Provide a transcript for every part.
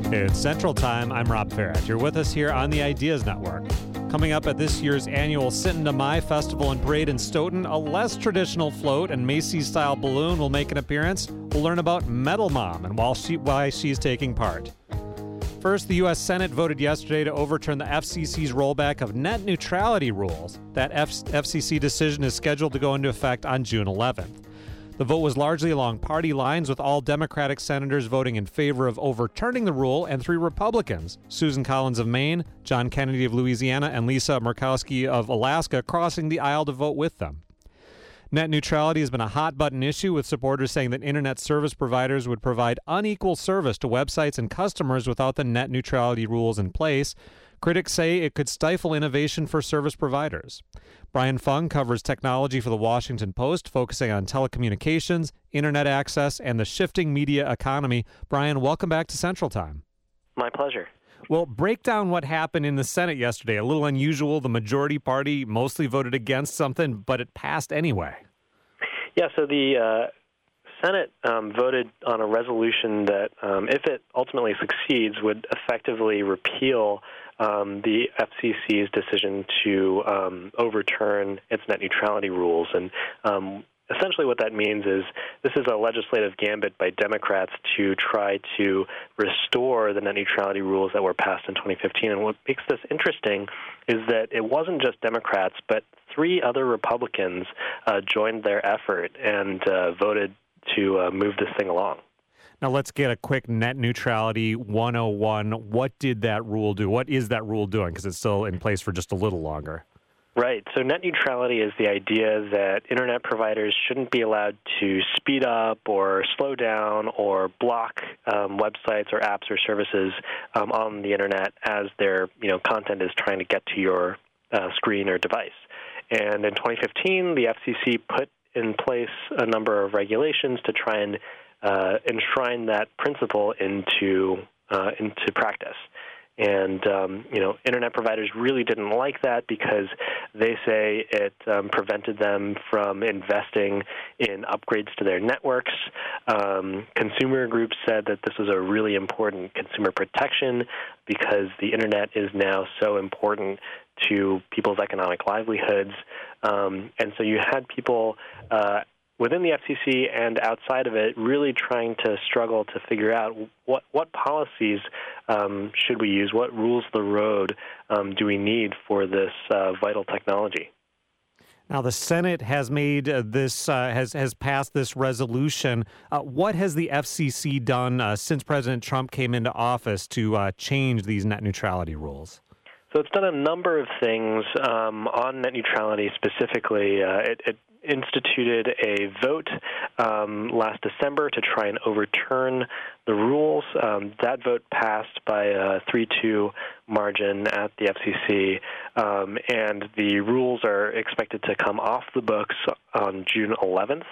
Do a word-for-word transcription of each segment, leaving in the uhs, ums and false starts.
It's Central Time. I'm Rob Farrett. You're with us here on the Ideas Network. Coming up at this year's annual Sinton Mai Festival and Parade in Stoughton, a less traditional float and Macy's-style balloon will make an appearance. We'll learn about Metal Mom and why, she, why she's taking part. First, the U S Senate voted yesterday to overturn the F C C's rollback of net neutrality rules. That F- FCC decision is scheduled to go into effect on June eleventh. The vote was largely along party lines, with all Democratic senators voting in favor of overturning the rule and three Republicans, Susan Collins of Maine, John Kennedy of Louisiana, and Lisa Murkowski of Alaska, crossing the aisle to vote with them. Net neutrality has been a hot-button issue, with supporters saying that internet service providers would provide unequal service to websites and customers without the net neutrality rules in place. Critics say it could stifle innovation for service providers. Brian Fung covers technology for The Washington Post, focusing on telecommunications, internet access, and the shifting media economy. Brian, welcome back to Central Time. My pleasure. Well, break down what happened in the Senate yesterday. A little unusual. The majority party mostly voted against something, but it passed anyway. Yeah, so the uh, Senate um, voted on a resolution that, um, if it ultimately succeeds, would effectively repeal um, the F C C's decision to um, overturn its net neutrality rules. And um, essentially what that means is this is a legislative gambit by Democrats to try to restore the net neutrality rules that were passed in twenty fifteen. And what makes this interesting is that it wasn't just Democrats, but three other Republicans uh, joined their effort and uh, voted to uh, move this thing along. Now let's get a quick net neutrality one oh one. What did that rule do? What is that rule doing? Because it's still in place for just a little longer. Right. So net neutrality is the idea that internet providers shouldn't be allowed to speed up or slow down or block um, websites or apps or services um, on the internet as their you know content is trying to get to your uh, screen or device. And in twenty fifteen, the F C C put in place a number of regulations to try and uh, enshrine that principle into uh, into practice. And, um, you know, internet providers really didn't like that because they say it um, prevented them from investing in upgrades to their networks. Um, consumer groups said that this was a really important consumer protection because the internet is now so important to people's economic livelihoods. Um, and so you had people uh, within the F C C and outside of it really trying to struggle to figure out what, what policies um, should we use, what rules of the road um, do we need for this uh, vital technology. Now, the Senate has made uh, this, uh, has, has passed this resolution. Uh, what has the F C C done uh, since President Trump came into office to uh, change these net neutrality rules? So it's done a number of things um, on net neutrality specifically. Uh, it, it instituted a vote um, last December to try and overturn the rules. Um, that vote passed by a three two margin at the F C C, um, and the rules are expected to come off the books on June eleventh.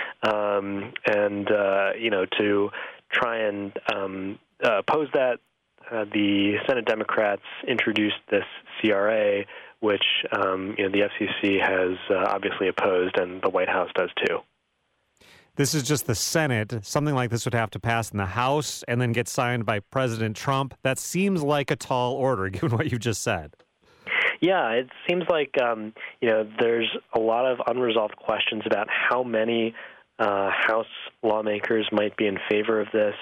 Um, and, uh, you know, to try and um, uh, oppose that, Uh, the Senate Democrats introduced this C R A, which um, you know, the F C C has uh, obviously opposed, and the White House does too. This is just the Senate. Something like this would have to pass in the House and then get signed by President Trump. That seems like a tall order, given what you just said. Yeah, it seems like um, you know there's a lot of unresolved questions about how many uh, House lawmakers might be in favor of this.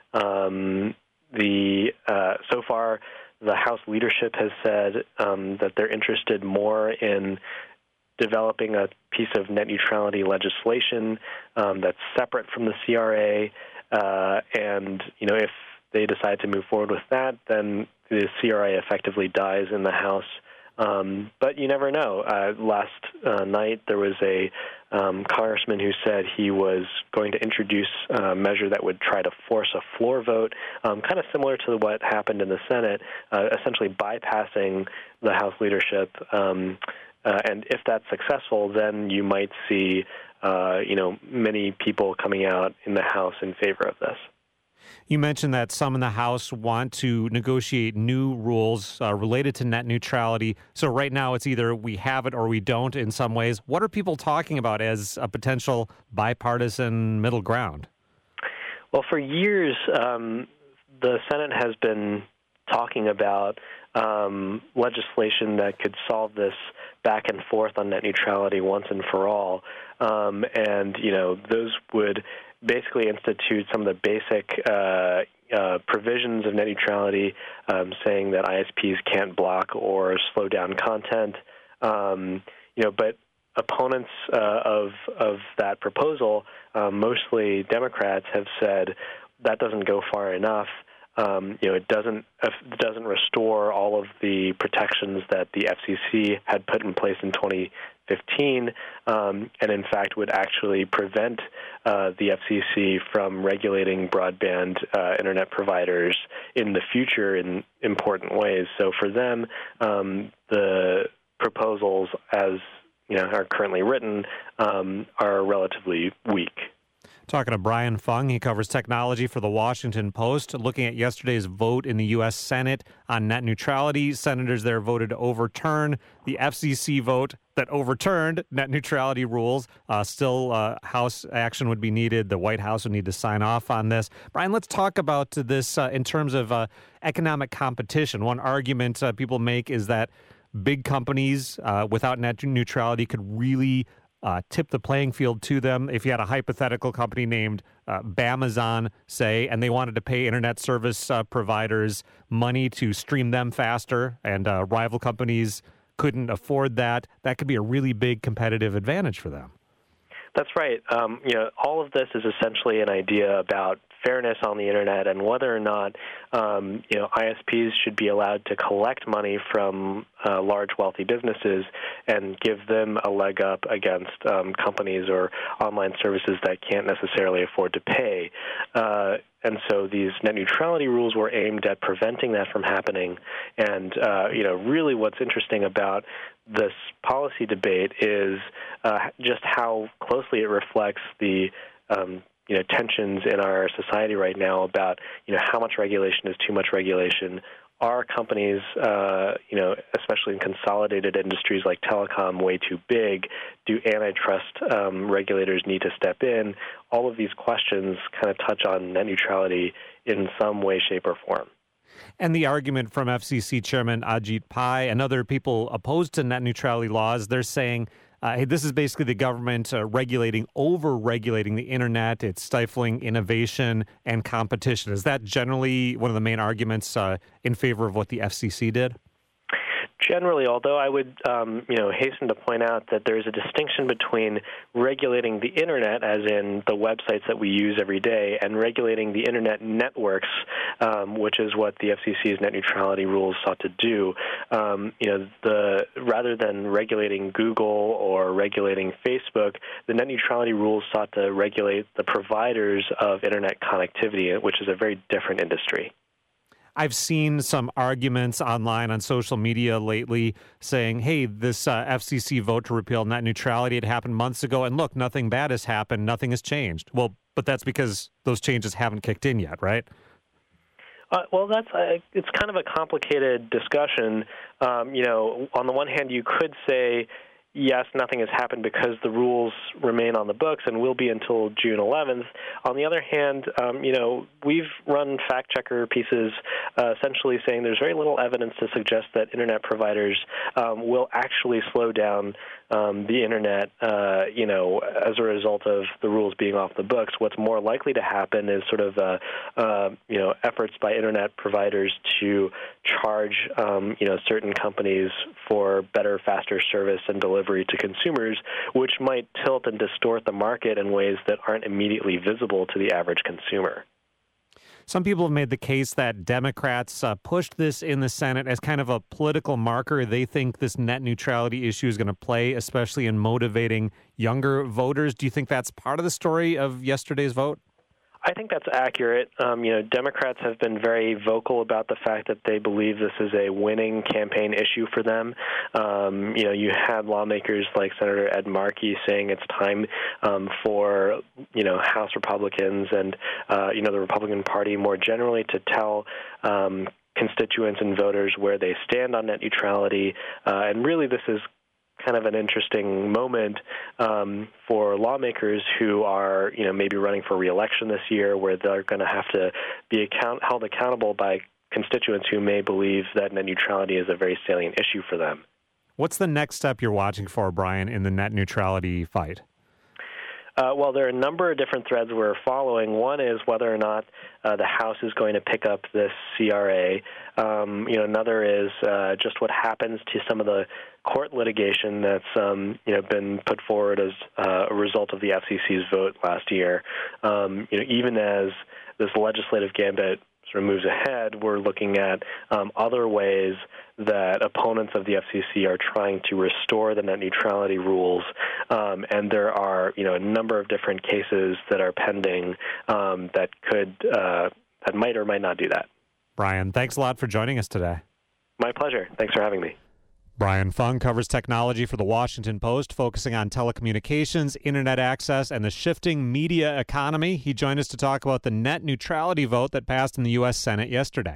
Um, The uh, so far, the House leadership has said um, that they're interested more in developing a piece of net neutrality legislation um, that's separate from the C R A. Uh, and you know, if they decide to move forward with that, then the C R A effectively dies in the House. Um, but you never know. Uh, last uh, night, there was a um, congressman who said he was going to introduce a measure that would try to force a floor vote, um, kind of similar to what happened in the Senate, uh, essentially bypassing the House leadership. Um, uh, and if that's successful, then you might see, uh, you know, many people coming out in the House in favor of this. You mentioned that some in the House want to negotiate new rules uh, related to net neutrality. So right now it's either we have it or we don't in some ways. What are people talking about as a potential bipartisan middle ground? Well, for years, um, the Senate has been talking about um, legislation that could solve this back and forth on net neutrality once and for all. Um, and, you know, those would basically institute some of the basic uh, uh, provisions of net neutrality, um, saying that I S Ps can't block or slow down content. Um, you know, but opponents uh, of of that proposal, um, mostly Democrats, have said that doesn't go far enough. Um, you know, it doesn't it doesn't restore all of the protections that the F C C had put in place in twenty fifteen, um, and in fact would actually prevent uh, the F C C from regulating broadband uh, internet providers in the future in important ways. So for them, um, the proposals, as you know, are currently written, um, are relatively weak. Talking to Brian Fung, he covers technology for The Washington Post. Looking at yesterday's vote in the U S Senate on net neutrality, senators there voted to overturn the F C C vote that overturned net neutrality rules. Uh, still, uh, House action would be needed. The White House would need to sign off on this. Brian, let's talk about this uh, in terms of uh, economic competition. One argument uh, people make is that big companies uh, without net neutrality could really Uh, tip the playing field to them. If you had a hypothetical company named uh, Bamazon, say, and they wanted to pay internet service uh, providers money to stream them faster, and uh, rival companies couldn't afford that, that could be a really big competitive advantage for them. That's right. Um, you know, all of this is essentially an idea about fairness on the internet and whether or not um, you know I S Ps should be allowed to collect money from uh, large wealthy businesses and give them a leg up against um, companies or online services that can't necessarily afford to pay. Uh, and so these net neutrality rules were aimed at preventing that from happening. And uh, you know, really, what's interesting about this policy debate is uh, just how closely it reflects the um, you know, tensions in our society right now about, you know, how much regulation is too much regulation. Are companies, uh, you know, especially in consolidated industries like telecom, way too big? Do antitrust um, regulators need to step in? All of these questions kind of touch on net neutrality in some way, shape, or form. And the argument from F C C Chairman Ajit Pai and other people opposed to net neutrality laws, they're saying, uh, hey, this is basically the government uh, regulating, over-regulating the internet. It's stifling innovation and competition. Is that generally one of the main arguments uh, in favor of what the F C C did? Generally, although I would, um, you know, hasten to point out that there is a distinction between regulating the internet, as in the websites that we use every day, and regulating the internet networks, um, which is what the F C C's net neutrality rules sought to do. Um, you know, the rather than regulating Google or regulating Facebook, the net neutrality rules sought to regulate the providers of internet connectivity, which is a very different industry. I've seen some arguments online on social media lately saying, hey, this uh, F C C vote to repeal net neutrality, it happened months ago, and look, nothing bad has happened, nothing has changed. Well, but that's because those changes haven't kicked in yet, right? Uh, well, that's uh, it's kind of a complicated discussion. Um, you know, on the one hand, you could say, yes, nothing has happened because the rules remain on the books and will be until June eleventh. On the other hand, um, you know, we've run fact-checker pieces uh, essentially saying there's very little evidence to suggest that internet providers um, will actually slow down um, the internet, uh, you know, as a result of the rules being off the books. What's more likely to happen is sort of, uh, uh, you know, efforts by internet providers to charge, um, you know, certain companies for better, faster service and delivery to consumers, which might tilt and distort the market in ways that aren't immediately visible to the average consumer. Some people have made the case that Democrats uh, pushed this in the Senate as kind of a political marker. They think this net neutrality issue is going to play, especially in motivating younger voters. Do you think that's part of the story of yesterday's vote? I think that's accurate. Um, you know, Democrats have been very vocal about the fact that they believe this is a winning campaign issue for them. Um, you know, you had lawmakers like Senator Ed Markey saying it's time um, for, you know, House Republicans and, uh, you know, the Republican Party more generally to tell um, constituents and voters where they stand on net neutrality. Uh, and really this is kind of an interesting moment um, for lawmakers who are, you know, maybe running for re-election this year, where they're going to have to be account- held accountable by constituents who may believe that net neutrality is a very salient issue for them. What's the next step you're watching for, Brian, in the net neutrality fight? Uh, well, there are a number of different threads we're following. One is whether or not uh, the House is going to pick up this C R A. Um, you know, another is uh, just what happens to some of the court litigation that's um, you know been put forward as uh, a result of the F C C's vote last year. Um, you know, even as this legislative gambit sort of moves ahead, we're looking at um, other ways that opponents of the F C C are trying to restore the net neutrality rules, um, and there are, you know, a number of different cases that are pending um, that could uh, that might or might not do that. Brian, thanks a lot for joining us today. My pleasure. Thanks for having me. Brian Fung covers technology for The Washington Post, focusing on telecommunications, internet access, and the shifting media economy. He joined us to talk about the net neutrality vote that passed in the U S Senate yesterday.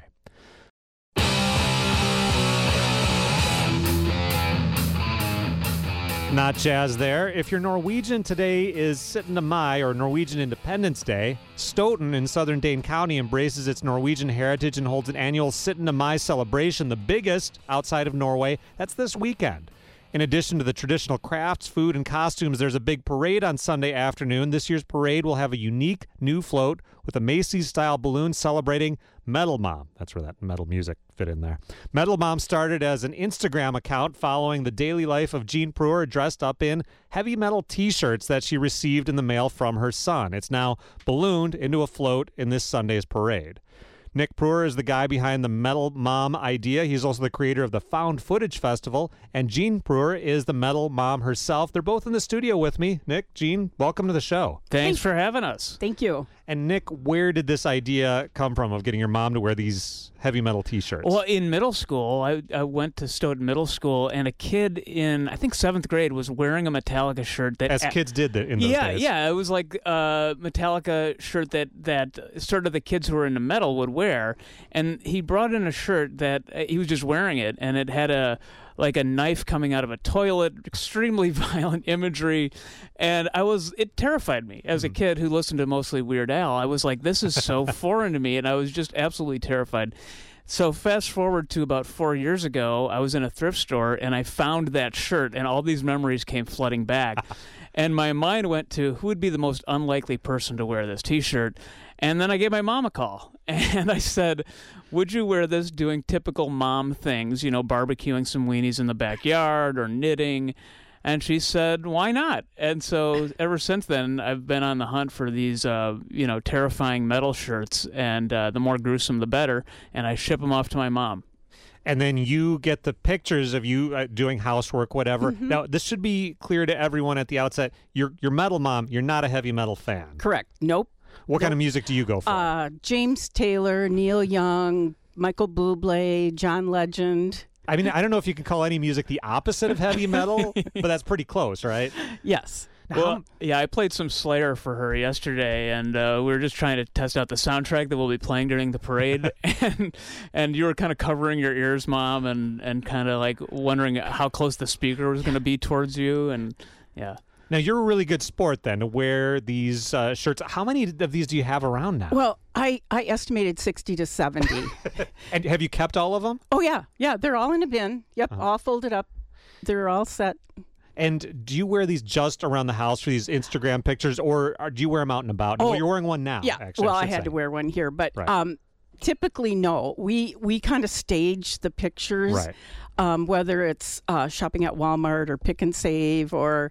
Not jazz there. If you're Norwegian, today is syttende mai, or Norwegian Independence Day. Stoughton in southern Dane County embraces its Norwegian heritage and holds an annual syttende mai celebration, the biggest outside of Norway. That's this weekend. In addition to the traditional crafts, food, and costumes, there's a big parade on Sunday afternoon. This year's parade will have a unique new float with a Macy's-style balloon celebrating Metal Mom. That's where that metal music fit in there. Metal Mom started as an Instagram account following the daily life of Jean Preur, dressed up in heavy metal T-shirts that she received in the mail from her son. It's now ballooned into a float in this Sunday's parade. Nick Preur is the guy behind the Metal Mom idea. He's also the creator of the Found Footage Festival, and Jean Preur is the Metal Mom herself. They're both in the studio with me. Nick, Jean, welcome to the show. Thanks for having us. Thank you. And Nick, where did this idea come from of getting your mom to wear these heavy metal T-shirts? Well, in middle school, I, I went to Stoughton Middle School, and a kid in, I think, seventh grade was wearing a Metallica shirt. That As a, kids did in those yeah, days. Yeah, yeah. It was like a Metallica shirt that, that sort of the kids who were into metal would wear. And he brought in a shirt that uh, he was just wearing it, and it had a like a knife coming out of a toilet, extremely violent imagery. And I was, it terrified me as a kid who listened to mostly Weird Al. I was like, this is so foreign to me. And I was just absolutely terrified. So fast forward to about four years ago, I was in a thrift store and I found that shirt, and all these memories came flooding back. And my mind went to who would be the most unlikely person to wear this T-shirt. And then I gave my mom a call, and I said, would you wear this doing typical mom things, you know, barbecuing some weenies in the backyard or knitting? And she said, why not? And so ever since then, I've been on the hunt for these, uh, you know, terrifying metal shirts, and uh, the more gruesome, the better, and I ship them off to my mom. And then you get the pictures of you uh, doing housework, whatever. Mm-hmm. Now, this should be clear to everyone at the outset. You're, you're Metal Mom. You're not a heavy metal fan. Correct. Nope. What nope. kind of music do you go for? Uh, James Taylor, Neil Young, Michael Bublé, John Legend. I mean, I don't know if you can call any music the opposite of heavy metal, but that's pretty close, right? Yes. Now, Well, yeah, I played some Slayer for her yesterday, and uh, we were just trying to test out the soundtrack that we'll be playing during the parade. and and you were kind of covering your ears, Mom, and, and kind of like wondering how close the speaker was going to be towards you. And yeah. Now, you're a really good sport, then, to wear these uh, shirts. How many of these do you have around now? Well, I, I estimated sixty to seventy. And have you kept all of them? Oh, yeah. Yeah, they're all in a bin. Yep, Uh-huh. all folded up. They're all set. And do you wear these just around the house for these Instagram pictures, or, or do you wear them out and about? Oh, well, you're wearing one now, Yeah, actually. well, I, should had say. to wear one here. But Right. um, typically, no. We, we kind of stage the pictures, Right. um, whether it's uh, shopping at Walmart or Pick and Save or...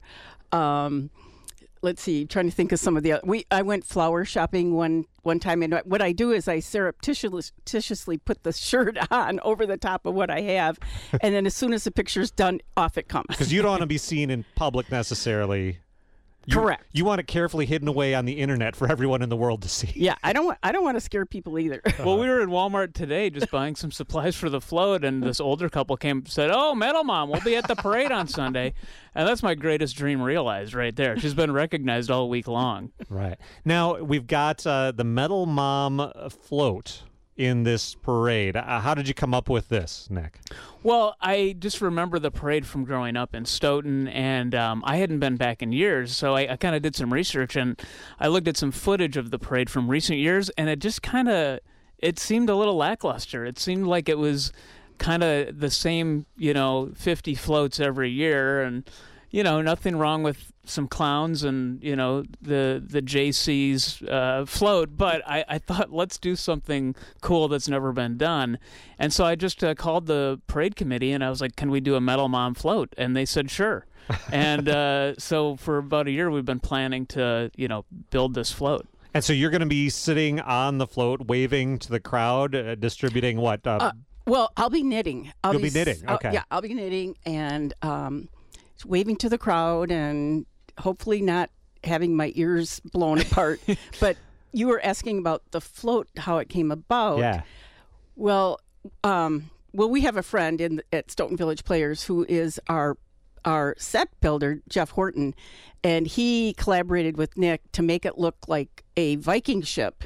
Um, Let's see, trying to think of some of the other. We I went flower shopping one one time, and what I do is I surreptitiously put the shirt on over the top of what I have, and then as soon as the picture's done, off it comes. Because you don't want to be seen in public necessarily. You, Correct. You want it carefully hidden away on the internet for everyone in the world to see. Yeah, I don't want I don't want to scare people either. Well, we were at Walmart today just buying some supplies for the float, and this older couple came and said, oh, Metal Mom, we'll be at the parade on Sunday. And that's my greatest dream realized right there. She's been recognized all week long. Right. Now, we've got uh, the Metal Mom float in this parade. Uh, how did you come up with this, Nick? Well, I just remember the parade from growing up in Stoughton, and um, I hadn't been back in years, so I, I kind of did some research, and I looked at some footage of the parade from recent years, and it just kind of, it seemed a little lackluster. It seemed like it was kind of the same, you know, fifty floats every year, and, you know, nothing wrong with some clowns and, you know, the the J C's uh, float, but I, I thought, let's do something cool that's never been done. And so I just uh, called the parade committee, and I was like, can we do a Metal Mom float? And they said, sure. and uh, so for about a year, we've been planning to, you know, build this float. And so you're going to be sitting on the float, waving to the crowd, uh, distributing what? Uh, Uh, well, I'll be knitting. I'll You'll be s- knitting, I'll- okay. yeah, I'll be knitting and um, waving to the crowd and hopefully not having my ears blown apart. But you were asking about the float, how it came about. yeah. Well, um, well, we have a friend in at Stoughton Village Players who is our our set builder, Jeff Horton, and he collaborated with Nick to make it look like a Viking ship.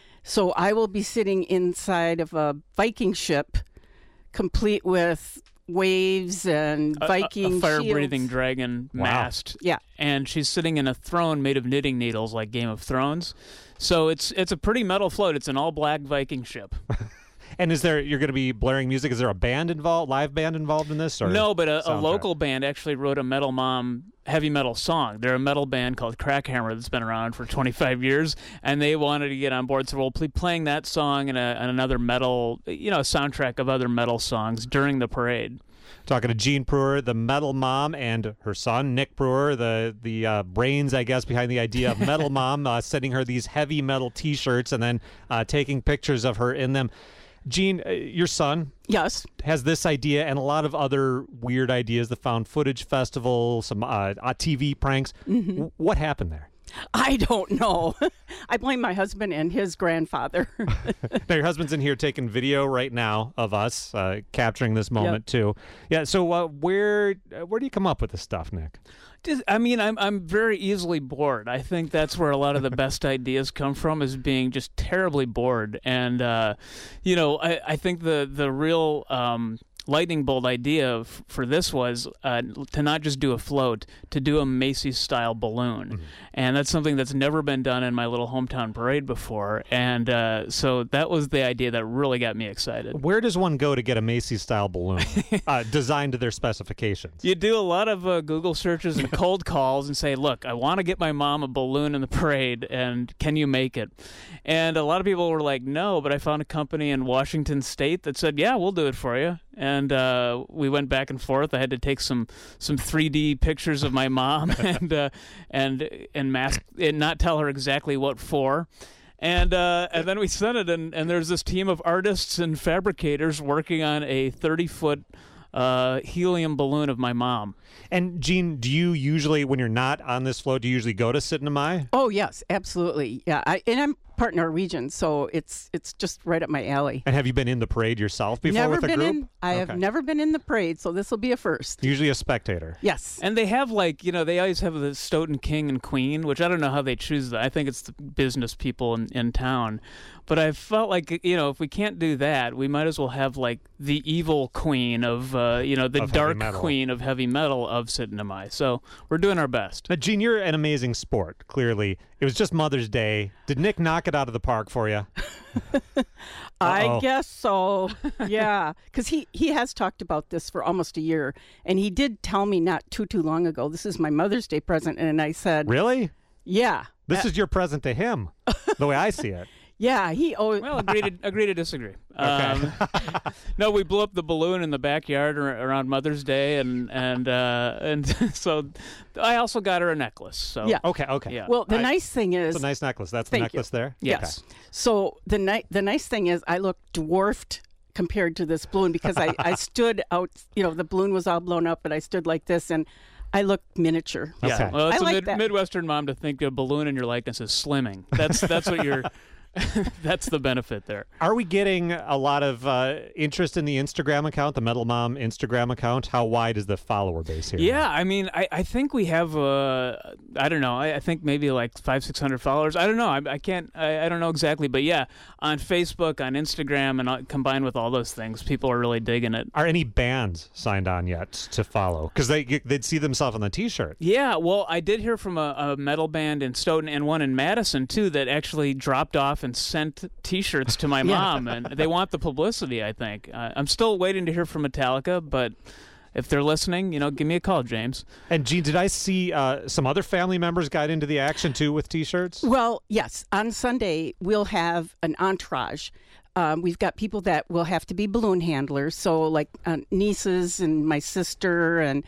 So I will be sitting inside of a Viking ship, complete with waves and A- a- Viking a, fire-breathing shields. dragon Wow. mast. Yeah. And she's sitting in a throne made of knitting needles like Game of Thrones. So it's it's a pretty metal float. It's an all-black Viking ship. And is there, you're going to be blaring music? Is there a band involved, live band involved in this? Or No, but a, a soundtrack? local band actually wrote a Metal Mom heavy metal song. They're a metal band called Crackhammer that's been around for twenty-five years, and they wanted to get on board. So we'll be playing that song and, a, and another metal, you know, soundtrack of other metal songs during the parade. Talking to Jean Brewer, the Metal Mom, and her son, Nick Brewer, the the uh, brains, I guess, behind the idea of Metal Mom, uh, sending her these heavy metal T-shirts and then uh, taking pictures of her in them. Jean, uh, your son Yes. has this idea and a lot of other weird ideas, the Found Footage Festival, some uh, uh, T V pranks. Mm-hmm. W- what happened there? I don't know. I blame my husband and his grandfather. Now, your husband's in here taking video right now of us, uh, capturing this moment too. Yeah, so uh, where uh, where do you come up with this stuff, Nick? Just, I mean, I'm I'm very easily bored. I think that's where a lot of the best ideas come from, is being just terribly bored. And uh, you know, I, I think the the real um, lightning bolt idea f- for this was uh, to not just do a float, to do a Macy's style balloon, Mm-hmm. and that's something that's never been done in my little hometown parade before. And uh, so that was the idea that really got me excited. Where does one go to get a Macy's style balloon uh, designed to their specifications? You do a lot of uh, Google searches and cold calls and say, look, I want to get my mom a balloon in the parade, and can you make it? And a lot of people were like, no, but I found a company in Washington State that said, yeah, we'll do it for you. And uh, we went back and forth. I had to take some some three D pictures of my mom and uh, and and mask and not tell her exactly what for. And uh, and then we sent it, and, and there's this team of artists and fabricators working on a thirty-foot uh, helium balloon of my mom. And Jean, do you usually, when you're not on this float, do you usually go to Sit-in-a-My? Oh yes, absolutely. Yeah, I, and I'm part Norwegian, so it's it's just right up my alley. And have you been in the parade yourself before never with a been group? in. I have Okay. never been in the parade, so this will be a first. Usually a spectator. Yes. And they have, like, you know, they always have the Stoughton King and Queen, which I don't know how they choose that. I think it's the business people in, in town. But I felt like, you know, if we can't do that, we might as well have, like, the evil queen of, uh, you know, the Of heavy dark metal. queen of heavy metal of Sit-in-a-My. So we're doing our best. Now, Jean, you're an amazing sport, clearly. It was just Mother's Day. Did Nick knock it out of the park for you? I Uh-oh. guess so. Yeah, because he, he has talked about this for almost a year, and he did tell me not too too long ago. This is my Mother's Day present, and I said, Really? "Yeah, This uh, is your present to him, the way I see it. yeah." He oh Well, agree to, agree to disagree. Um, no, we blew up the balloon in the backyard ar- around Mother's Day, and and uh, and so I also got her a necklace. So Yeah. Okay, okay. Yeah. well, the I- nice thing is, It's a nice necklace. That's the Thank you. necklace there? Yes. Okay. so the ni- the nice thing is, I look dwarfed compared to this balloon because I I stood out. You know, the balloon was all blown up, but I stood like this, and I looked miniature. Yeah. Okay. Well, it's I a like mid- that. Midwestern mom to think a balloon in your likeness is slimming. That's that's what you're That's the benefit there. Are we getting a lot of uh, interest in the Instagram account, the Metal Mom Instagram account? How wide is the follower base here? Yeah, I mean, I, I think we have, uh, I don't know, I, I think maybe like five, six hundred followers. I don't know. I, I can't, I, I don't know exactly. But yeah, on Facebook, on Instagram, and uh, combined with all those things, people are really digging it. Are any bands signed on yet to follow? Because they, they'd see themselves on the T-shirt. Yeah, well, I did hear from a, a metal band in Stoughton and one in Madison, too, that actually dropped off and sent T-shirts to my mom, and they want the publicity, I think. Uh, I'm still waiting to hear from Metallica, but if they're listening, you know, give me a call, James. And, Gene, did I see uh, some other family members got into the action, too, with T-shirts? Well, yes. On Sunday, we'll have an entourage. Um, we've got people that will have to be balloon handlers, so like uh, nieces and my sister and...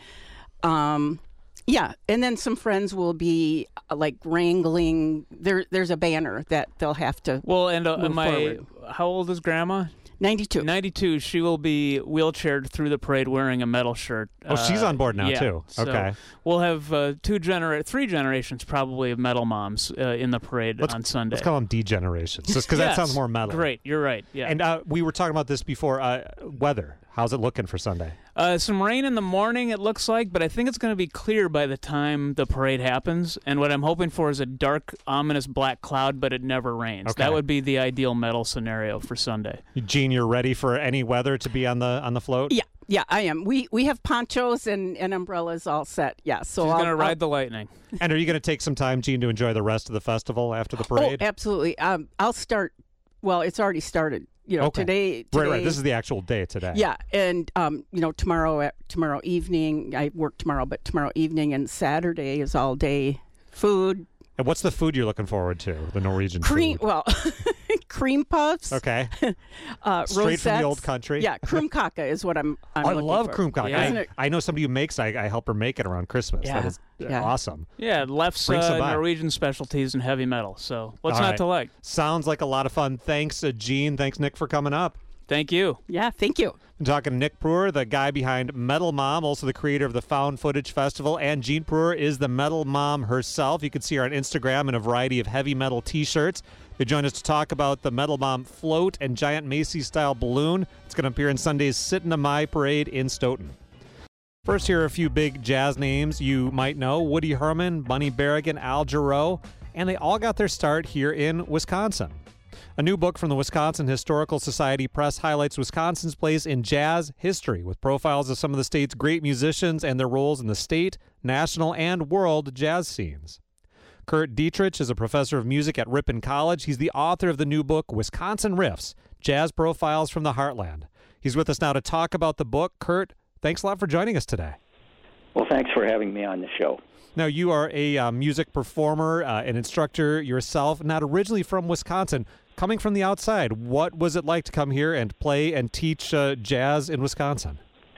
Um, Yeah, and then some friends will be uh, like wrangling. There, there's a banner that they'll have to. Well, and uh, move my, forward. how old is Grandma? ninety-two. ninety-two. She will be wheelchaired through the parade wearing a metal shirt. Oh, she's Uh, on board now, yeah. too. So Okay. we'll have uh, two genera- three generations probably of metal moms uh, in the parade Let's- on Sunday. Let's call them D-generations, just because Yes. that sounds more metal. Great, you're right. Yeah. And uh, we were talking about this before. Uh, weather. How's it looking for Sunday? Uh, some rain in the morning, it looks like, but I think it's going to be clear by the time the parade happens. And what I'm hoping for is a dark, ominous black cloud, but it never rains. Okay. That would be the ideal metal scenario for Sunday. Gene, you're ready for any weather to be on the on the float? Yeah, yeah, I am. We we have ponchos and, and umbrellas all set. Yeah, so She's I'll, going to ride I'll, the lightning. And are you going to take some time, Gene, to enjoy the rest of the festival after the Oh, parade? absolutely. Um, I'll start. Well, it's already started. You know, Okay. today, today. Right, right. This is the actual day today. Yeah, and um, you know, tomorrow at tomorrow evening, I work tomorrow, but tomorrow evening and Saturday is all day food. And what's the food you're looking forward to? The Norwegian Cream, food. well, cream puffs. Okay. Uh, Straight from the rosettes. old country. Yeah, krumkaka is what I'm. I'm I looking love for. krumkaka. Yeah. Isn't I, it- I know somebody who makes. I, I help her make it around Christmas. Yeah. That is Yeah. awesome. Yeah, Left's Bring some uh, by. Norwegian specialties and heavy metal. So what's All not right. to like? Sounds like a lot of fun. Thanks, uh, Gene. Thanks, Nick, for coming up. Thank you. Yeah, thank you. I'm talking to Nick Brewer, the guy behind Metal Mom, also the creator of the Found Footage Festival, and Gene Brewer is the Metal Mom herself. You can see her on Instagram in a variety of heavy metal T-shirts. They joined us to talk about the Metal Mom float and giant Macy's-style balloon. It's going to appear in Sunday's Sit in the My Parade in Stoughton. First, here are a few big jazz names you might know. Woody Herman, Bunny Berrigan, Al Jarreau, and they all got their start here in Wisconsin. A new book from the Wisconsin Historical Society Press highlights Wisconsin's place in jazz history with profiles of some of the state's great musicians and their roles in the state, national, and world jazz scenes. Kurt Dietrich is a professor of music at Ripon College. He's the author of the new book, Wisconsin Riffs, Jazz Profiles from the Heartland. He's with us now to talk about the book. Kurt, thanks a lot for joining us today. Well, thanks for having me on the show. Now, you are a uh, music performer, uh, an instructor yourself, not originally from Wisconsin. Coming from the outside, what was it like to come here and play and teach uh, jazz in Wisconsin?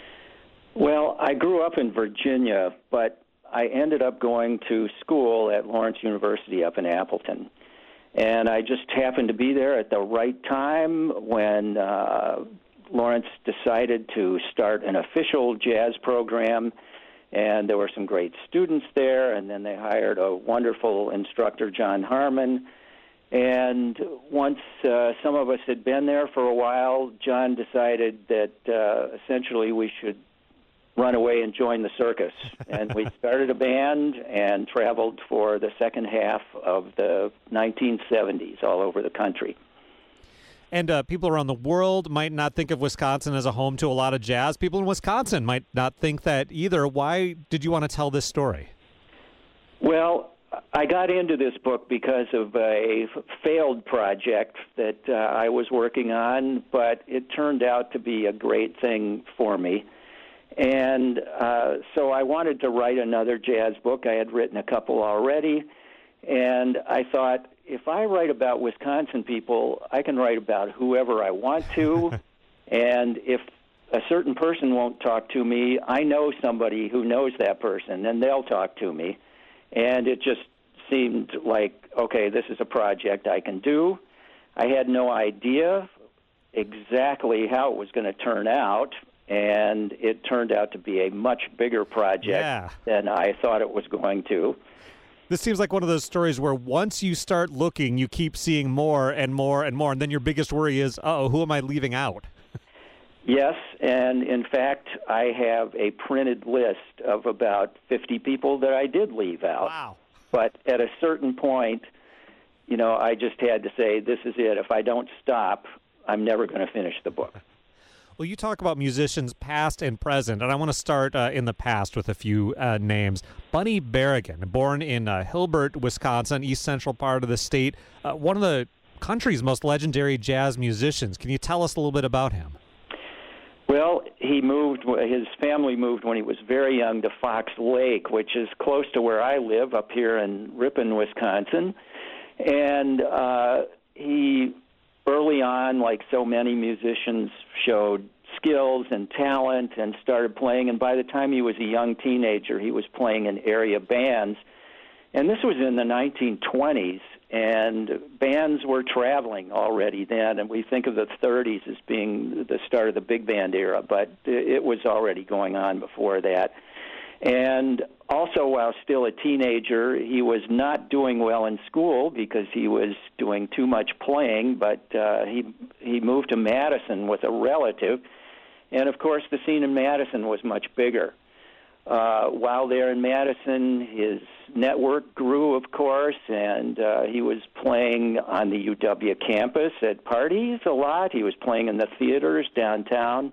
Well, I grew up in Virginia, but I ended up going to school at Lawrence University up in Appleton. And I just happened to be there at the right time when uh, Lawrence decided to start an official jazz program. And there were some great students there, and then they hired a wonderful instructor, John Harmon. And once uh, some of us had been there for a while, John decided that uh, essentially we should run away and join the circus. And we started a band and traveled for the second half of the nineteen seventies all over the country. And uh, people around the world might not think of Wisconsin as a home to a lot of jazz. People in Wisconsin might not think that either. Why did you want to tell this story? Well, I got into this book because of a failed project that uh, I was working on, but it turned out to be a great thing for me. And uh, so I wanted to write another jazz book. I had written a couple already, and I thought, if I write about Wisconsin people, I can write about whoever I want to, and if a certain person won't talk to me, I know somebody who knows that person, and they'll talk to me. And it just seemed like, okay, this is a project I can do. I had no idea exactly how it was going to turn out, and it turned out to be a much bigger project Yeah. than I thought it was going to. This seems like one of those stories where once you start looking, you keep seeing more and more and more, and then your biggest worry is, uh-oh, who am I leaving out? Yes, and in fact, I have a printed list of about fifty people that I did leave out. Wow. But at a certain point, you know, I just had to say, this is it. If I don't stop, I'm never going to finish the book. Well, you talk about musicians past and present, and I want to start uh, in the past with a few uh, names. Bunny Berrigan, born in uh, Hilbert, Wisconsin, east central part of the state, uh, one of the country's most legendary jazz musicians. Can you tell us a little bit about him? Well, he moved, his family moved when he was very young to Fox Lake, which is close to where I live up here in Ripon, Wisconsin. And uh, he, early on, like so many musicians, showed skills and talent and started playing. And by the time he was a young teenager, he was playing in area bands. And this was in the nineteen twenties, and bands were traveling already then. And we think of the thirties as being the start of the big band era, but it was already going on before that. And also, while still a teenager, he was not doing well in school because he was doing too much playing, but uh, he he moved to Madison with a relative. And, of course, the scene in Madison was much bigger. Uh, while there in Madison, his network grew, of course, and uh, he was playing on the U W campus at parties a lot. He was playing in the theaters downtown.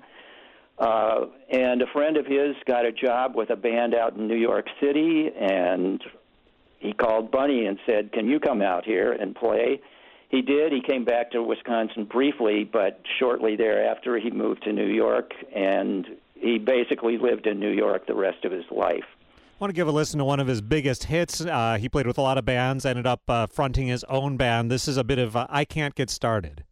Uh, and a friend of his got a job with a band out in New York City, and he called Bunny and said, can you come out here and play? He did. He came back to Wisconsin briefly, but shortly thereafter he moved to New York, and he basically lived in New York the rest of his life. I want to give a listen to one of his biggest hits. Uh, he played with a lot of bands, ended up uh, fronting his own band. This is a bit of uh, I Can't Get Started.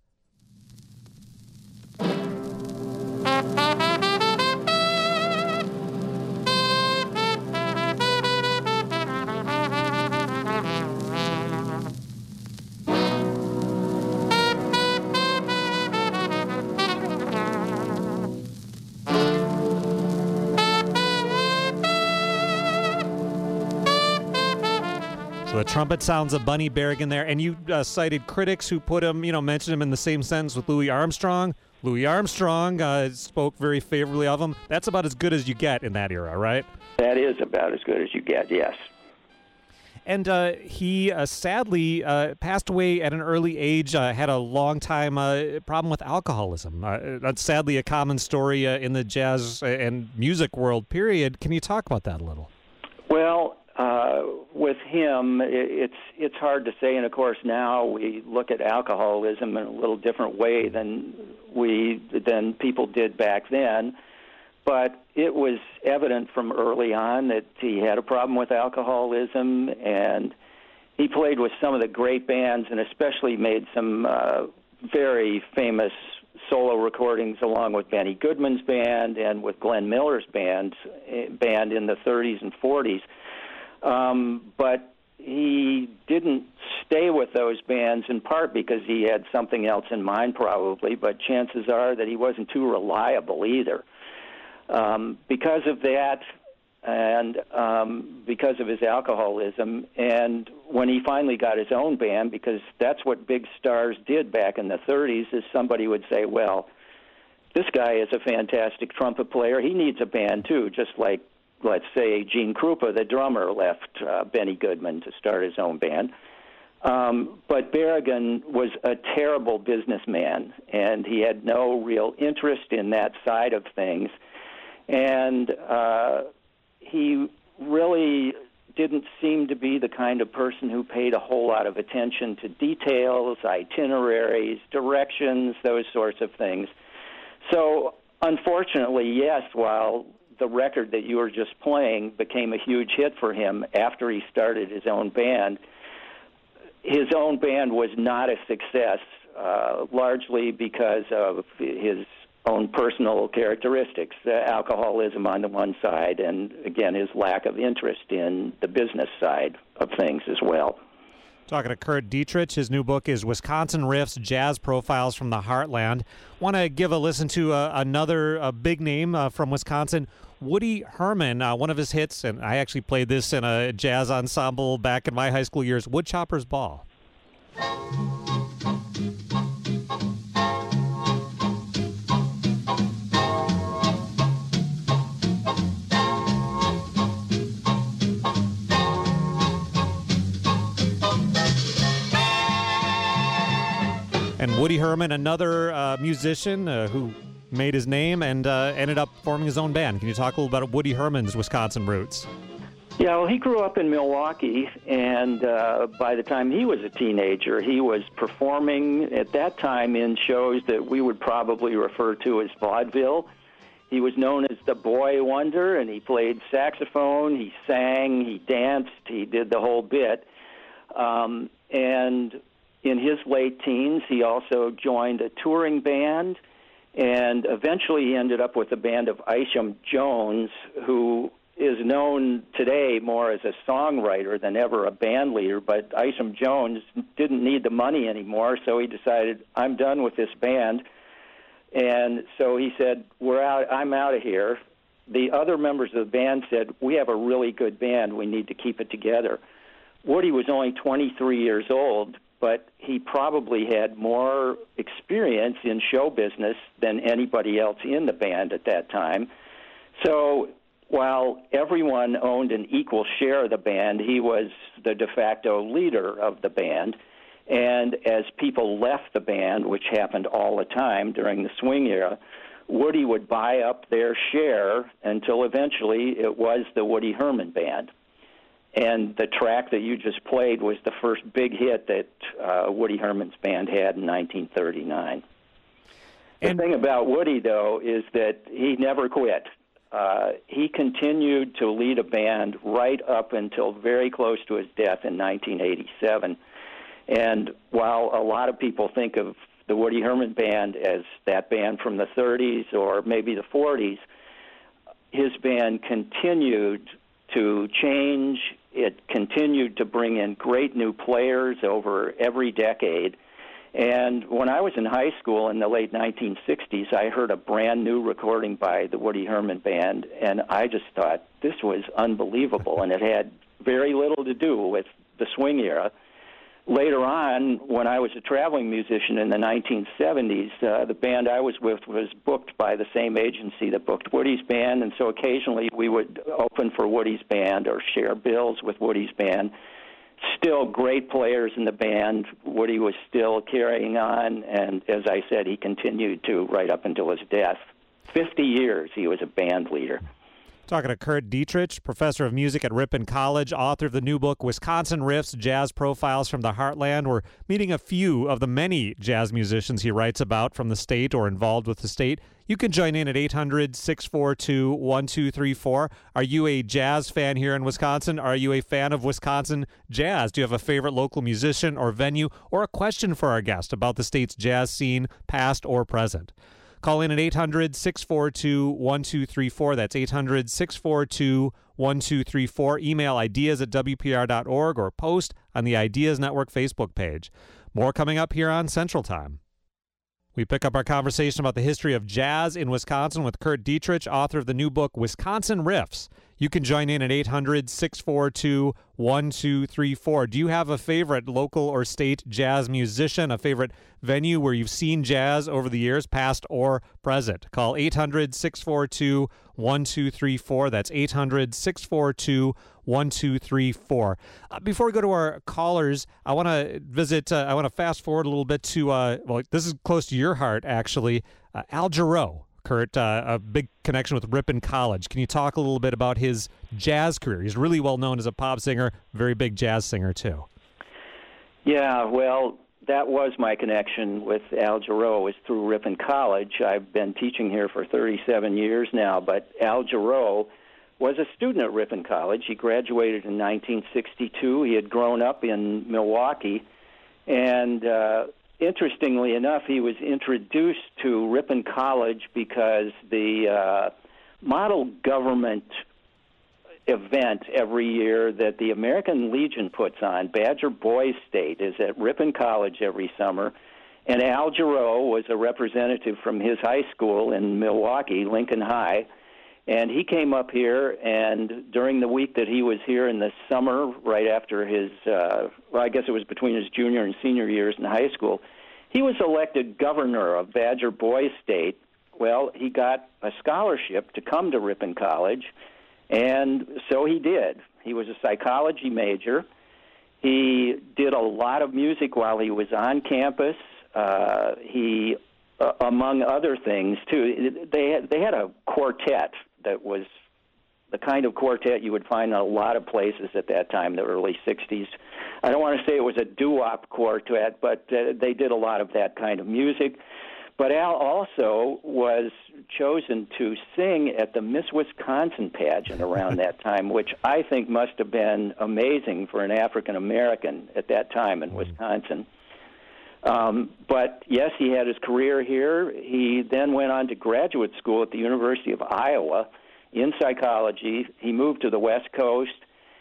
So the trumpet sounds of Bunny Berrigan there, and you uh, cited critics who put him, you know, mentioned him in the same sentence with Louis Armstrong. Louis Armstrong uh, spoke very favorably of him. That's about as good as you get in that era, right? That is about as good as you get, yes. And uh, he uh, sadly uh, passed away at an early age, uh, had a long time uh, problem with alcoholism. Uh, that's sadly a common story uh, in the jazz and music world, period. Can you talk about that a little? Well, uh, with him, it's it's hard to say, and of course now we look at alcoholism in a little different way than we than people did back then. But it was evident from early on that he had a problem with alcoholism, and he played with some of the great bands, and especially made some uh, very famous solo recordings along with Benny Goodman's band and with Glenn Miller's band band in the thirties and forties. Um, but he didn't stay with those bands in part because he had something else in mind probably, but chances are that he wasn't too reliable either. Um, because of that and um, because of his alcoholism, and when he finally got his own band, because that's what big stars did back in the thirties, is somebody would say, well, this guy is a fantastic trumpet player. He needs a band too, just like, let's say, Gene Krupa, the drummer, left uh, Benny Goodman to start his own band. Um, but Berrigan was a terrible businessman, and he had no real interest in that side of things. And uh, he really didn't seem to be the kind of person who paid a whole lot of attention to details, itineraries, directions, those sorts of things. So, unfortunately, yes, while the record that you were just playing became a huge hit for him after he started his own band, his own band was not a success, uh, largely because of his own personal characteristics, uh, alcoholism on the one side, and, again, his lack of interest in the business side of things as well. Talking to Kurt Dietrich. His new book is Wisconsin Riffs, Jazz Profiles from the Heartland. Want to give a listen to uh, another uh, big name uh, from Wisconsin, Woody Herman. Uh, one of his hits, and I actually played this in a jazz ensemble back in my high school years, Woodchopper's Ball. And Woody Herman, another uh, musician uh, who made his name and uh, ended up forming his own band. Can you talk a little about Woody Herman's Wisconsin roots? Yeah, well, he grew up in Milwaukee, and uh, by the time he was a teenager, he was performing at that time in shows that we would probably refer to as vaudeville. He was known as the Boy Wonder, and he played saxophone, he sang, he danced, he did the whole bit. Um, and in his late teens, he also joined a touring band, and eventually he ended up with a band of Isham Jones, who is known today more as a songwriter than ever a band leader. But Isham Jones didn't need the money anymore, so he decided, I'm done with this band. And so he said, "We're out. I'm out of here." The other members of the band said, "We have a really good band. We need to keep it together." Woody was only twenty-three years old, but he probably had more experience in show business than anybody else in the band at that time. So while everyone owned an equal share of the band, he was the de facto leader of the band. And as people left the band, which happened all the time during the swing era, Woody would buy up their share until eventually it was the Woody Herman Band. And the track that you just played was the first big hit that uh, Woody Herman's band had in nineteen thirty-nine. And the thing about Woody, though, is that he never quit. Uh, he continued to lead a band right up until very close to his death in nineteen eighty-seven. And while a lot of people think of the Woody Herman Band as that band from the thirties or maybe the forties, his band continued to change. It continued to bring in great new players over every decade. And when I was in high school in the late nineteen sixties, I heard a brand new recording by the Woody Herman Band, and I just thought this was unbelievable, and it had very little to do with the swing era. Later on, when I was a traveling musician in the nineteen seventies, uh, the band I was with was booked by the same agency that booked Woody's band, and so occasionally we would open for Woody's band or share bills with Woody's band. Still great players in the band. Woody was still carrying on, and as I said, he continued to right up until his death. Fifty years he was a band leader. Talking to Kurt Dietrich, professor of music at Ripon College, author of the new book, Wisconsin Riffs, Jazz Profiles from the Heartland. We're meeting a few of the many jazz musicians he writes about from the state or involved with the state. You can join in at eight hundred, six four two, one two three four. Are you a jazz fan here in Wisconsin? Are you a fan of Wisconsin jazz? Do you have a favorite local musician or venue, or a question for our guest about the state's jazz scene, past or present? Call in at eight hundred, six four two, one two three four. That's eight hundred, six four two, one two three four. Email ideas at w p r dot org or post on the Ideas Network Facebook page. More coming up here on Central Time. We pick up our conversation about the history of jazz in Wisconsin with Kurt Dietrich, author of the new book, Wisconsin Riffs. You can join in at eight hundred, six four two, one two three four. Do you have a favorite local or state jazz musician, a favorite venue where you've seen jazz over the years, past or present? Call eight hundred, six four two, one two three four. That's eight hundred, six four two, one two three four. Uh, before we go to our callers, I want to visit, uh, I want to fast forward a little bit to, uh, well, this is close to your heart, actually, uh, Al Jarreau. Kurt, uh, a big connection with Ripon College. Can you talk a little bit about his jazz career? He's really well known as a pop singer, very big jazz singer, too. Yeah, well, that was my connection with Al Jarreau, was through Ripon College. I've been teaching here for thirty-seven years now, but Al Jarreau was a student at Ripon College. He graduated in nineteen sixty-two. He had grown up in Milwaukee, and uh, interestingly enough, he was introduced to Ripon College because the uh, model government event every year that the American Legion puts on. Badger Boys State is at Ripon College every summer, and Al Jarreau was a representative from his high school in Milwaukee, Lincoln High, and he came up here, and during the week that he was here in the summer, right after his, uh, well, I guess it was between his junior and senior years in high school, he was elected governor of Badger Boys State. Well, he got a scholarship to come to Ripon College, and so he did. He was a psychology major. He did a lot of music while he was on campus. Uh, he, uh, among other things, too, they had, they had a quartet that was the kind of quartet you would find in a lot of places at that time, the early sixties. I don't want to say it was a doo-wop quartet, but uh, they did a lot of that kind of music. But Al also was chosen to sing at the Miss Wisconsin pageant around that time, which I think must have been amazing for an African-American at that time in Wisconsin. Um, but, yes, he had his career here. He then went on to graduate school at the University of Iowa in psychology. He moved to the West Coast,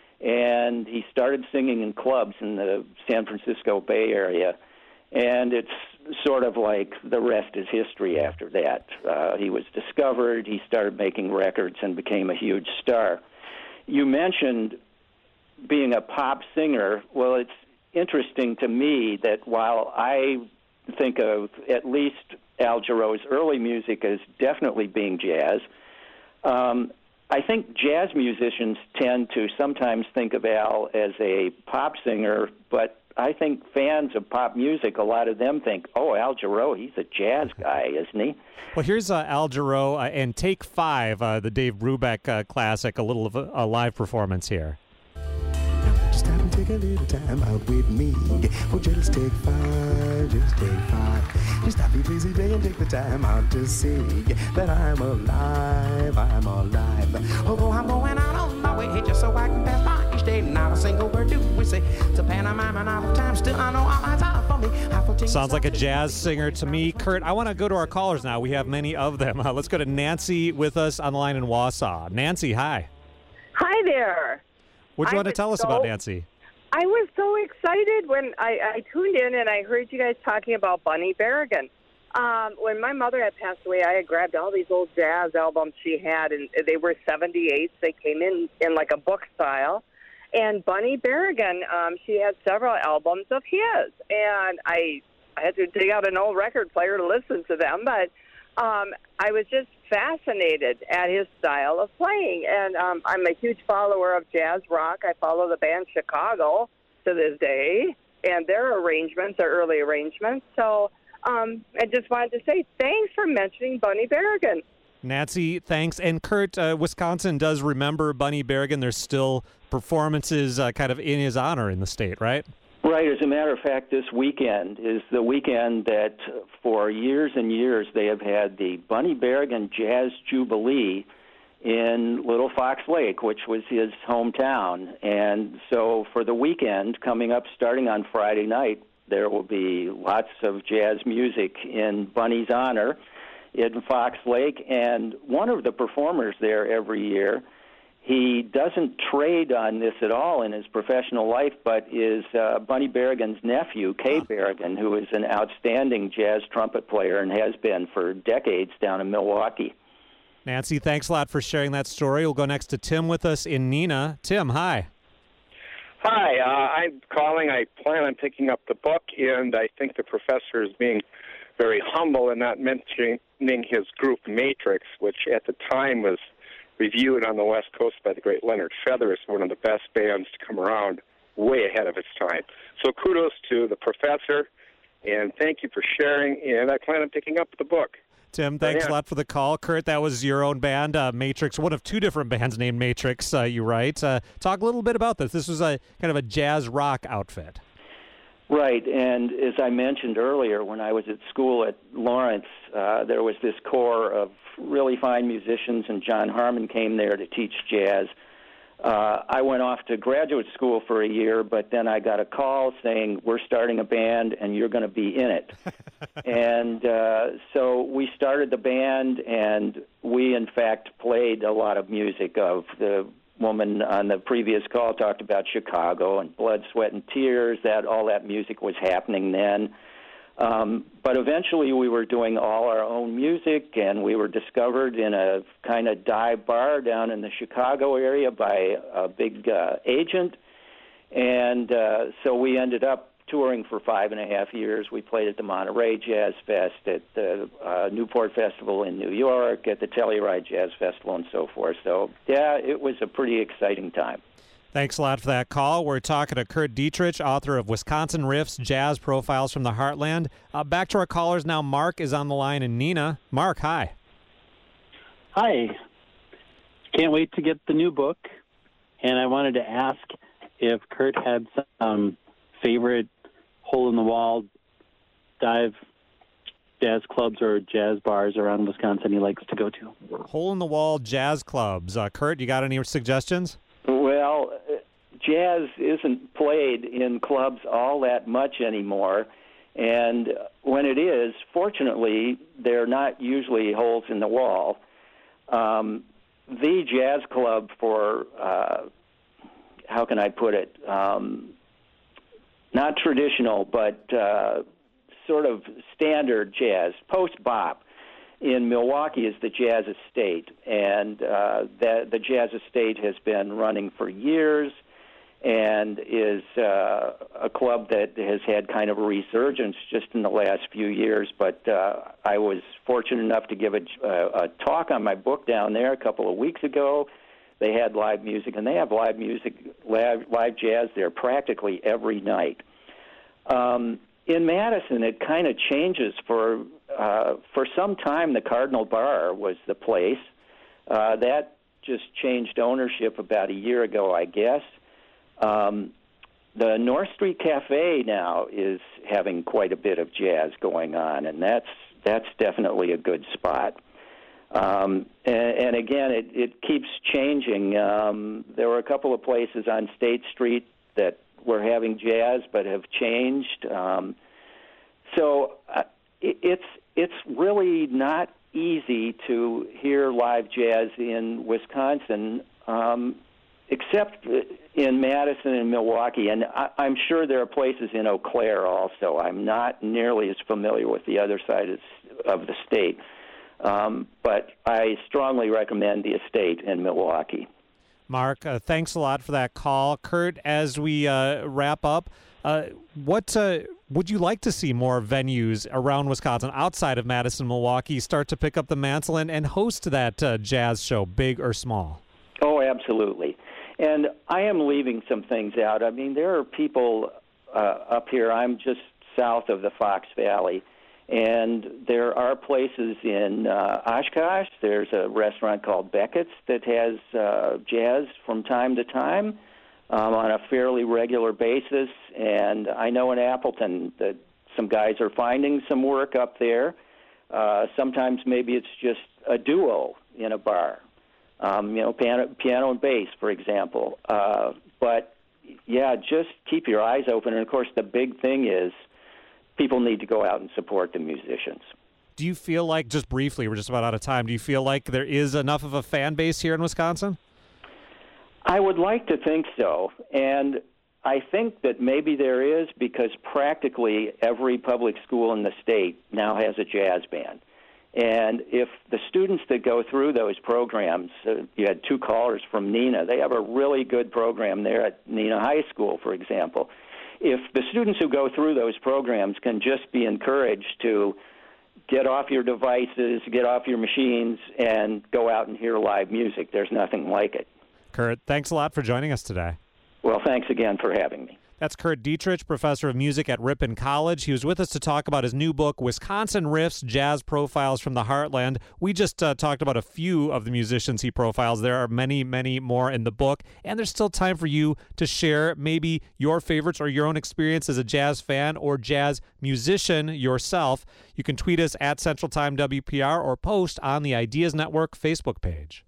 and he started singing in clubs in the San Francisco Bay Area. And it's sort of like the rest is history after that. Uh, he was discovered, he started making records, and became a huge star. You mentioned being a pop singer. Well, it's interesting to me that while I think of at least Al Jarreau's early music as definitely being jazz, um, I think jazz musicians tend to sometimes think of Al as a pop singer, but I think fans of pop music, a lot of them think, oh, Al Jarreau, he's a jazz guy, isn't he? Well, here's uh, Al Jarreau uh, and Take Five, uh, the Dave Brubeck uh, classic, a little of a, a live performance here. Just stop and take a little time out with me. Oh, just take five, just take five. Just stop, please, and take the time out to see that I'm alive, I'm alive. Although I'm going out on my way just so I can pass by each day. Not a single word do we say to pantomime and all the time. Still, I know all eyes are for me. Sounds like a jazz singer to me. Kurt, I want to go to our callers now. We have many of them. Uh, let's go to Nancy with us on the line in Wausau. Nancy, hi. Hi there. What do you I want to tell us so, about, Nancy? I was so excited when I, I tuned in and I heard you guys talking about Bunny Berrigan. Um, when my mother had passed away, I had grabbed all these old jazz albums she had, and they were seventy-eights. They came in in like a book style. And Bunny Berrigan, um, she had several albums of his. And I, I had to dig out an old record player to listen to them, but um, I was just fascinated at his style of playing. And um, I'm a huge follower of jazz rock. I follow the band Chicago to this day, and their arrangements are early arrangements. So um, I just wanted to say thanks for mentioning Bunny Berrigan. Nancy, thanks. And Kurt, uh, Wisconsin does remember Bunny Berrigan. There's still performances uh, kind of in his honor in the state, right? Right. As a matter of fact, this weekend is the weekend that for years and years they have had the Bunny Berrigan Jazz Jubilee in Little Fox Lake, which was his hometown. And so for the weekend coming up starting on Friday night, there will be lots of jazz music in Bunny's honor in Fox Lake. And one of the performers there every year, he doesn't trade on this at all in his professional life, but is uh, Bunny Berrigan's nephew, Kay Berrigan, who is an outstanding jazz trumpet player and has been for decades down in Milwaukee. Nancy, thanks a lot for sharing that story. We'll go next to Tim with us in Neenah. Tim, hi. Hi, uh, I'm calling. I plan on picking up the book, and I think the professor is being very humble and not mentioning his group Matrix, which at the time was reviewed on the West Coast by the great Leonard Feather as one of the best bands to come around, way ahead of its time. So kudos to the professor, and thank you for sharing, and I plan on picking up the book. Tim, thanks yeah. a lot for the call. Kurt, that was your own band, uh, Matrix, one of two different bands named Matrix, uh, you write. Uh, talk a little bit about this. This was a kind of a jazz rock outfit. Right, and as I mentioned earlier, when I was at school at Lawrence, uh, there was this corps of really fine musicians, and John Harmon came there to teach jazz. Uh, I went off to graduate school for a year, but then I got a call saying, we're starting a band, and you're going to be in it. and uh, so we started the band, and we, in fact, played a lot of music of the woman on the previous call talked about Chicago and Blood, Sweat, and Tears. That all that music was happening then. Um, but eventually we were doing all our own music, and we were discovered in a kind of dive bar down in the Chicago area by a big uh, agent. And uh, so we ended up touring for five and a half years. We played at the Monterey Jazz Fest, at the uh, Newport Festival in New York, at the Telluride Jazz Festival, and so forth. So, yeah, it was a pretty exciting time. Thanks a lot for that call. We're talking to Kurt Dietrich, author of Wisconsin Riffs, Jazz Profiles from the Heartland. Uh, back to our callers now. Mark is on the line, and Nina. Mark, hi. Hi. Can't wait to get the new book. And I wanted to ask if Kurt had some favorite hole-in-the-wall dive jazz clubs or jazz bars around Wisconsin he likes to go to. Hole-in-the-wall jazz clubs. Uh, Kurt, you got any suggestions? Well, jazz isn't played in clubs all that much anymore, and when it is, fortunately, they're not usually holes in the wall. Um, the jazz club for, uh, how can I put it, um, not traditional, but uh, sort of standard jazz, post-bop, in Milwaukee is the Jazz Estate, and uh, the, the Jazz Estate has been running for years and is uh, a club that has had kind of a resurgence just in the last few years. But uh, I was fortunate enough to give a, a, a talk on my book down there a couple of weeks ago. They had live music, and they have live music, live, live jazz there practically every night. Um, in Madison, it kind of changes for uh, for some time. The Cardinal Bar was the place. Uh, that just changed ownership about a year ago, I guess. Um, the North Street Cafe now is having quite a bit of jazz going on, and that's that's definitely a good spot. Um, and, and again, it, it keeps changing. Um, there were a couple of places on State Street that were having jazz but have changed. Um, so uh, it, it's it's really not easy to hear live jazz in Wisconsin, um, except in Madison and Milwaukee. And I, I'm sure there are places in Eau Claire also. I'm not nearly as familiar with the other side of, of the state. Um, but I strongly recommend the Estate in Milwaukee. Mark, uh, thanks a lot for that call. Kurt, as we uh, wrap up, uh, what uh, would you like to see more venues around Wisconsin outside of Madison, Milwaukee start to pick up the mantle and, and host that uh, jazz show, big or small? Oh, absolutely. And I am leaving some things out. I mean, there are people uh, up here. I'm just south of the Fox Valley. And there are places in uh, Oshkosh. There's a restaurant called Beckett's that has uh, jazz from time to time um, on a fairly regular basis. And I know in Appleton that some guys are finding some work up there. Uh, sometimes maybe it's just a duo in a bar, um, you know, piano, piano and bass, for example. Uh, but, yeah, just keep your eyes open. And, of course, the big thing is people need to go out and support the musicians. Do you feel like, just briefly, we're just about out of time, do you feel like there is enough of a fan base here in Wisconsin? I would like to think so. And I think that maybe there is, because practically every public school in the state now has a jazz band. And if the students that go through those programs, uh, you had two callers from Nina, they have a really good program there at Nina High School, for example. If the students who go through those programs can just be encouraged to get off your devices, get off your machines, and go out and hear live music, there's nothing like it. Kurt, thanks a lot for joining us today. Well, thanks again for having me. That's Kurt Dietrich, professor of music at Ripon College. He was with us to talk about his new book, Wisconsin Riffs, Jazz Profiles from the Heartland. We just uh, talked about a few of the musicians he profiles. There are many, many more in the book, and there's still time for you to share maybe your favorites or your own experience as a jazz fan or jazz musician yourself. You can tweet us at Central Time W P R or post on the Ideas Network Facebook page.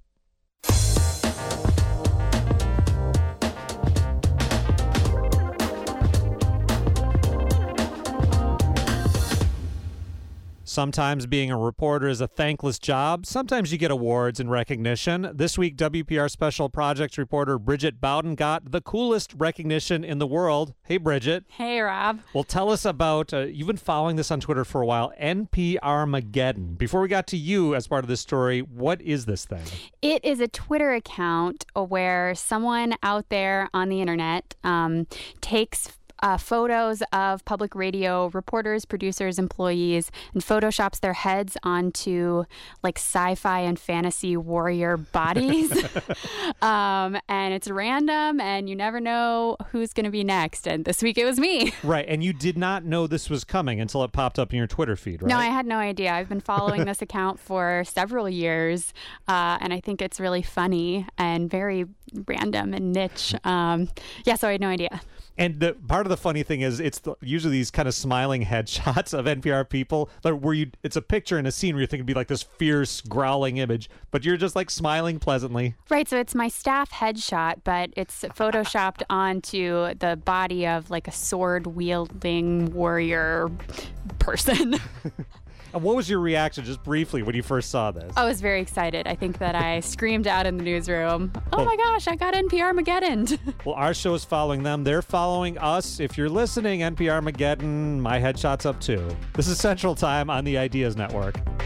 Sometimes being a reporter is a thankless job. Sometimes you get awards and recognition. This week, W P R Special Projects reporter Bridget Bowden got the coolest recognition in the world. Hey, Bridget. Hey, Rob. Well, tell us about, uh, you've been following this on Twitter for a while, N P R Mageddon. Before we got to you as part of this story, what is this thing? It is a Twitter account where someone out there on the internet um, takes Uh, photos of public radio reporters, producers, employees, and photoshops their heads onto like sci-fi and fantasy warrior bodies. um, and it's random, and you never know who's going to be next. And this week it was me. Right, and you did not know this was coming until it popped up in your Twitter feed, right? No, I had no idea. I've been following this account for several years, uh, and I think it's really funny and very random and niche. Um, yeah, so I had no idea. And the part of the funny thing is, it's the, usually these kind of smiling headshots of N P R people, like, where you, it's a picture in a scene where you think it'd be like this fierce, growling image, but you're just like smiling pleasantly. Right, so it's my staff headshot, but it's photoshopped onto the body of like a sword-wielding warrior person. And what was your reaction, just briefly, when you first saw this? I was very excited. I think that I screamed out in the newsroom, oh my gosh, I got N P R Mageddon. Well, our show is following them. They're following us. If you're listening, N P R Mageddon, my headshot's up too. This is Central Time on the Ideas Network.